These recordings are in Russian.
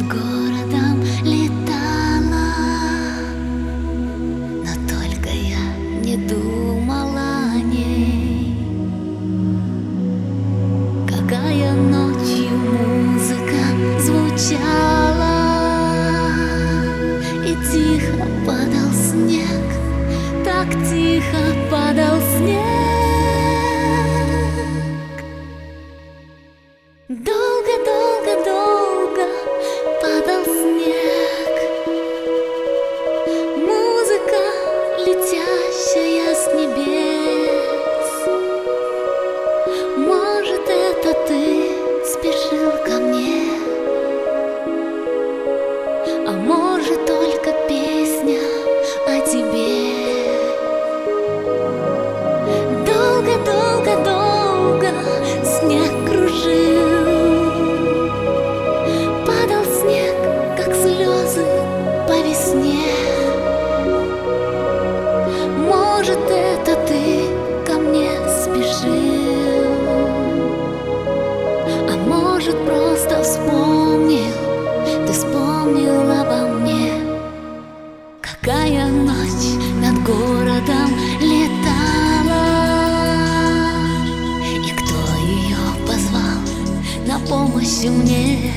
городом летала, но только я не думала о ней. Какая ночью музыка звучала, и тихо падал снег, так тихо падал снег. Долго-долго-долго падал снег. Музыка, летящая с небес. Может, это ты спешил ко мне, а может, только песня о тебе. Долго-долго-долго снег кружил, падал снег, как слезы по весне. Может, это ты ко мне спешил, а может, просто вспомнил, ты вспомнил обо мне. Какая ночь над городом летала, и кто ее позвал на помощь мне?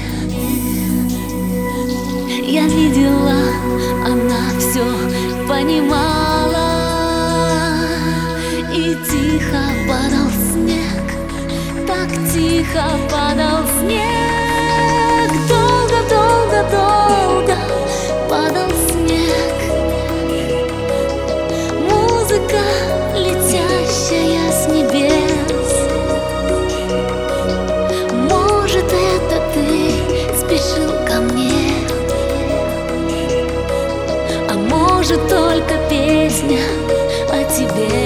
Я видела, она все понимала, и тихо падал снег, так тихо падал снег. Долго-долго-долго падал снег. Музыка, летящая с небес. Может, это ты спешил ко мне, а может, только песня о тебе.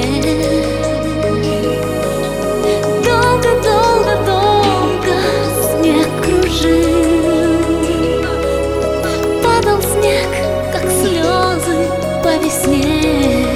Долго-долго-долго снег кружил, падал снег, как слезы по весне.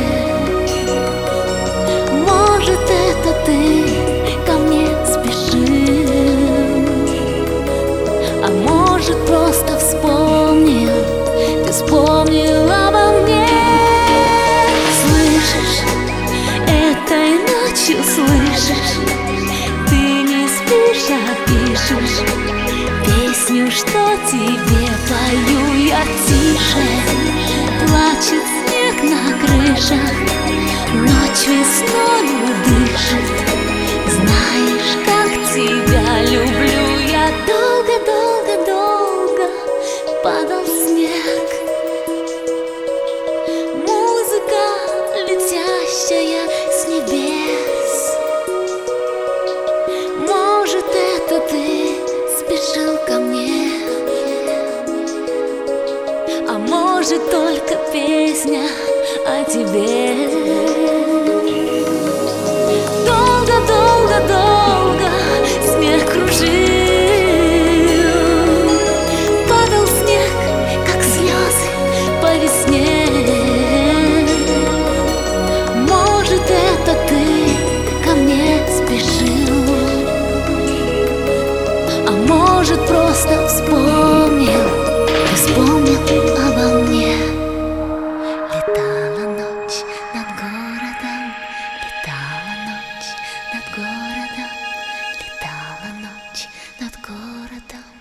Может, это ты ко мне спешил, а может, просто вспомнил, ты вспомнил обо мне. Слышишь, этой ночью слышишь, ты не спишь, а пишешь песню, что тебе пою я тише. Плачет снег на крышах, ночь весною дышит. Знаешь, как тебя люблю я. Долго-долго-долго падал снег. Музыка, летящая с небес. Может, это ты спешил ко мне, а может, только песня о тебе. Долго-долго-долго снег кружил, падал снег, как слезы по весне. Может, это ты ко мне спешил, а может, просто вспомнил, ты вспомнил обо мне. Летала ночь над городом, летала ночь над городом, летала ночь над городом.